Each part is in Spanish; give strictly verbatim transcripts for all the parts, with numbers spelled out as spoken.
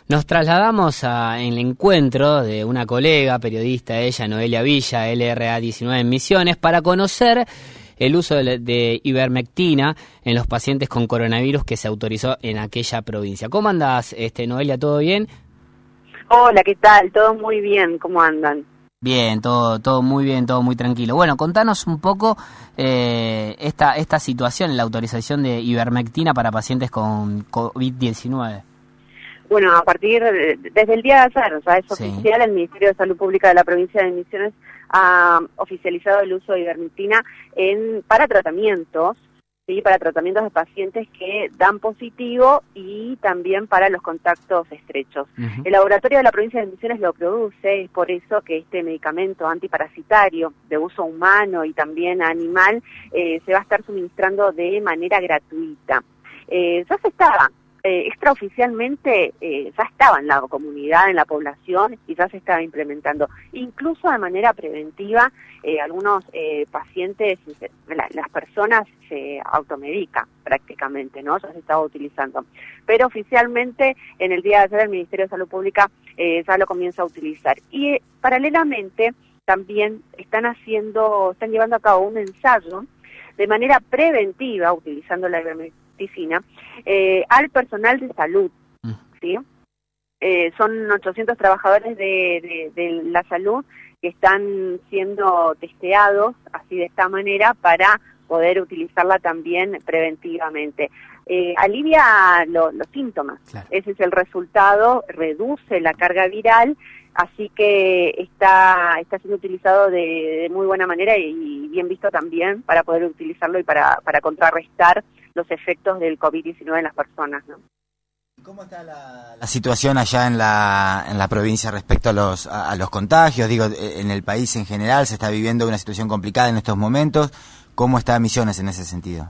Nos trasladamos a, en el encuentro de una colega, periodista, ella, Noelia Villa, L R A diecinueve en Misiones, para conocer el uso de, de ivermectina en los pacientes con coronavirus que se autorizó en aquella provincia. ¿Cómo andás, este, Noelia? ¿Todo bien? Hola, ¿qué tal? Todo muy bien, ¿cómo andan? Bien, todo todo muy bien, todo muy tranquilo. Bueno, contanos un poco eh, esta esta situación en la autorización de ivermectina para pacientes con COVID diecinueve. Bueno, a partir de, desde el día de ayer, o sea, es Sí. oficial, el Ministerio de Salud Pública de la provincia de Misiones ha oficializado el uso de ivermectina en, para tratamientos, ¿sí? Para tratamientos de pacientes que dan positivo y también para los contactos estrechos. Uh-huh. El laboratorio de la provincia de Misiones lo produce, es por eso que este medicamento antiparasitario de uso humano y también animal eh, se va a estar suministrando de manera gratuita. Eh, ya se estaba... Eh, extraoficialmente eh, ya estaba en la comunidad, en la población, y ya se estaba implementando. Incluso de manera preventiva, eh, algunos eh, pacientes, la, las personas se automedican prácticamente, ¿no? Ya se estaba utilizando. Pero oficialmente, en el día de ayer, el Ministerio de Salud Pública eh, ya lo comienza a utilizar. Y eh, paralelamente, también están haciendo, están llevando a cabo un ensayo de manera preventiva, utilizando la ivermectina, eh, al personal de salud, ¿sí? Eh, son ochocientos trabajadores de, de, de la salud que están siendo testeados así de esta manera para poder utilizarla también preventivamente. Eh, alivia lo, los síntomas, claro. Ese es el resultado, reduce la carga viral, así que está está siendo utilizado de, de muy buena manera y bien visto también para poder utilizarlo y para, para contrarrestar los efectos del COVID diecinueve en las personas, ¿no? ¿Cómo está la, la situación allá en la en la provincia respecto a los a, a los contagios? Digo, en el país en general se está viviendo una situación complicada en estos momentos. ¿Cómo está Misiones en ese sentido?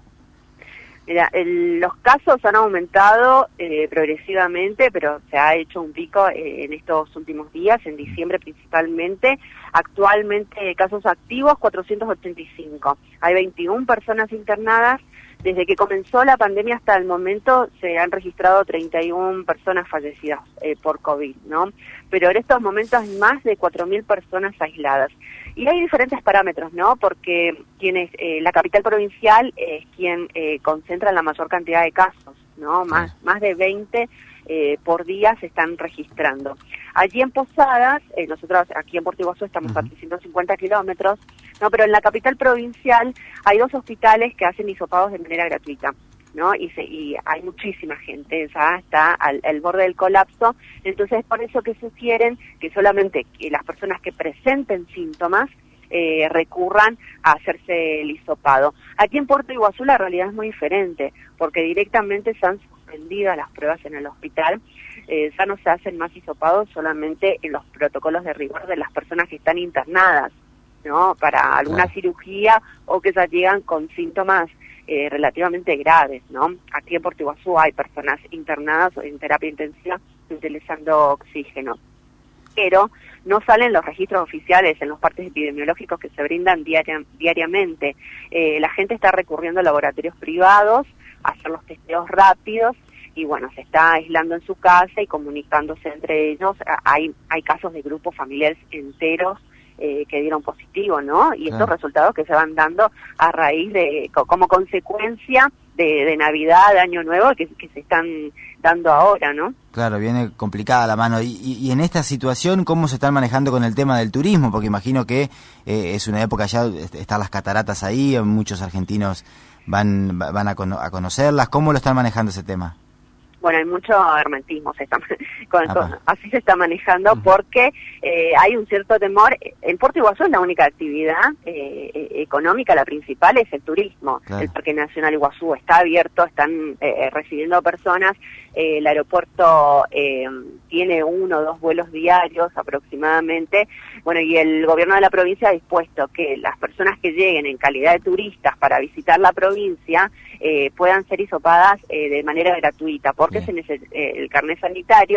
Mira, el, los casos han aumentado eh, progresivamente, pero se ha hecho un pico eh, en estos últimos días, en diciembre principalmente. Actualmente casos activos cuatrocientos ochenta y cinco. Hay veintiuna personas internadas. Desde que comenzó la pandemia hasta el momento se han registrado treinta y una personas fallecidas eh, por COVID, ¿no? Pero en estos momentos hay más de cuatro mil personas aisladas. Y hay diferentes parámetros, ¿no? Porque quienes, eh, la capital provincial es quien eh, concentra la mayor cantidad de casos, ¿no? Más, sí. más de veinte eh, por día se están registrando. Allí en Posadas, eh, nosotros aquí en Puerto Iguazú estamos uh-huh. a trescientos cincuenta kilómetros, ¿no? Pero en la capital provincial hay dos hospitales que hacen hisopados de manera gratuita, ¿no? Y, se, y hay muchísima gente, ya está al, al borde del colapso, entonces es por eso que sugieren que solamente que las personas que presenten síntomas eh, recurran a hacerse el hisopado. Aquí en Puerto Iguazú la realidad es muy diferente, porque directamente se han suspendido las pruebas en el hospital, eh, ya no se hacen más hisopados solamente en los protocolos de rigor de las personas que están internadas, ¿no? Para alguna claro. cirugía o que ya llegan con síntomas eh, relativamente graves, ¿no? Aquí en Puerto Iguazú hay personas internadas en terapia intensiva utilizando oxígeno, pero no salen los registros oficiales en los partes epidemiológicos que se brindan diaria, diariamente. Eh, la gente está recurriendo a laboratorios privados a hacer los testeos rápidos y bueno, se está aislando en su casa y comunicándose entre ellos. Hay, hay casos de grupos familiares enteros Eh, que dieron positivo, ¿no? Y estos claro. resultados que se van dando a raíz de, como consecuencia de, de Navidad, de Año Nuevo, que, que se están dando ahora, ¿no? Claro, viene complicada la mano. Y, y, y en esta situación, ¿cómo se están manejando con el tema del turismo? Porque imagino que eh, es una época ya, están las cataratas ahí, muchos argentinos van van a, cono a conocerlas. ¿Cómo lo están manejando ese tema? Bueno, hay mucho hermetismo, se está, con, con, así se está manejando uh-huh. porque eh, hay un cierto temor. En Puerto Iguazú es la única actividad eh, económica, la principal es el turismo. Claro. El Parque Nacional Iguazú está abierto, están eh, recibiendo personas, eh, el aeropuerto eh, tiene uno o dos vuelos diarios aproximadamente, bueno, y el gobierno de la provincia ha dispuesto que las personas que lleguen en calidad de turistas para visitar la provincia eh, puedan ser hisopadas eh, de manera gratuita, porque se neces- eh, el carnet sanitario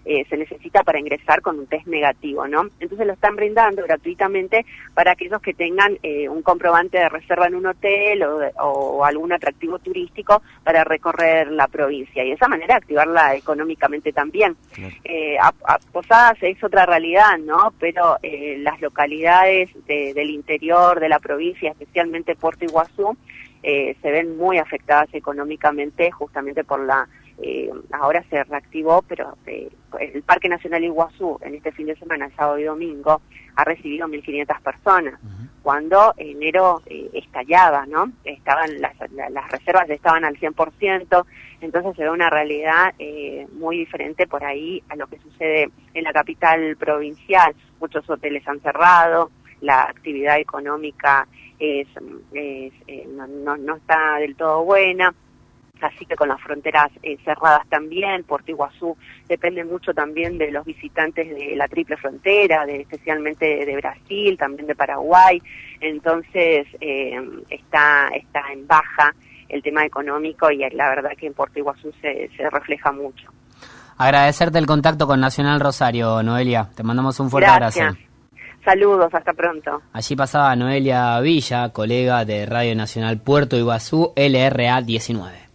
eh, se necesita para ingresar con un test negativo, ¿no? Entonces lo están brindando gratuitamente para aquellos que tengan eh, un comprobante de reserva en un hotel o, de, o algún atractivo turístico para recorrer la provincia y de esa manera activarla económicamente también. Claro. Eh, a, a Posadas es otra realidad, ¿no? Pero eh, las localidades de, del interior de la provincia, especialmente Puerto Iguazú, eh, se ven muy afectadas económicamente justamente por la... Eh, ahora se reactivó, pero eh, el Parque Nacional Iguazú en este fin de semana, sábado y domingo, ha recibido mil quinientas personas, uh-huh. cuando enero eh, estallaba, ¿no? Estaban las, las reservas estaban al cien por ciento, entonces se ve una realidad eh, muy diferente por ahí a lo que sucede en la capital provincial. Muchos hoteles han cerrado, la actividad económica es, es eh, no, no, no está del todo buena. Así que con las fronteras eh, cerradas también, Puerto Iguazú depende mucho también de los visitantes de la triple frontera, de, especialmente de, de Brasil, también de Paraguay, entonces eh, está, está en baja el tema económico y la verdad que en Puerto Iguazú se, se refleja mucho. Agradecerte el contacto con Nacional Rosario, Noelia, te mandamos un fuerte Gracias. abrazo. Saludos, hasta pronto. Allí pasaba Noelia Villa, colega de Radio Nacional Puerto Iguazú, L R A diecinueve.